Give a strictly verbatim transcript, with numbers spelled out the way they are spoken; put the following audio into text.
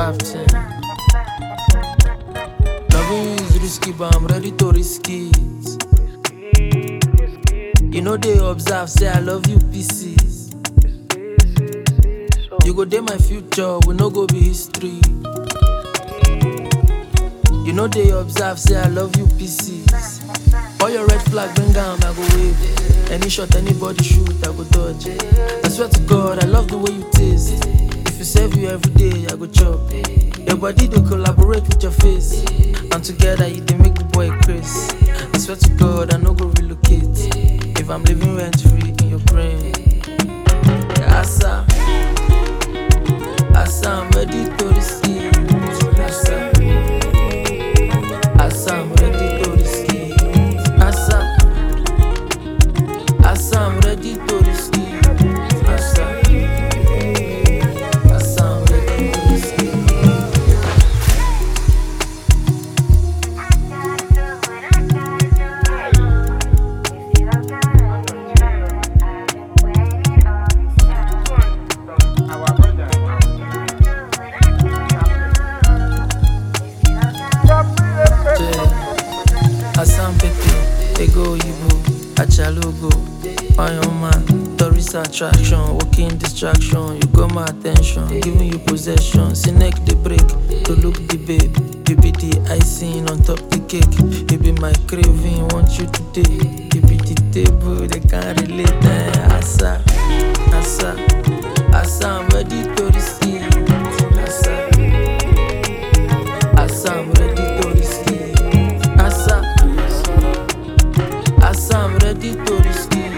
Captain. Loving you is risky, but I'm ready to risk it. You know they observe, say I love you pieces. You go dey my future, we no go be history. You know they observe, say I love you pieces. All your red flag, bring down, I go wave. Any shot, anybody shoot, I go dodge. I swear to God, I love the way you taste. If you serve you every day, I go chop. Your body, they collaborate with your face. And together, you they make the boy crazy. I swear to God, I no go relocate. If I'm living rent free in your brain. Asa, Asa, I'm ready to receive. Asa, Asa, I'm ready to receive. Asa, Asa, I'm ready to receive. Asa, Asa, I'm ready to receive. Assam Pepe, Ego Yibo, Achalogo, Fire Man, tourist attraction, walking distraction. You got my attention, giving you possession. See neck the break, to look the babe. You be the icing on top the cake. You be my craving, want you today. You be the table, they can't relate. Eh, Asa, Asa, Asa, I'm ready to receive. Asa, Asa, I'm ready to receive. Asa, Asa, I'm ready to receive.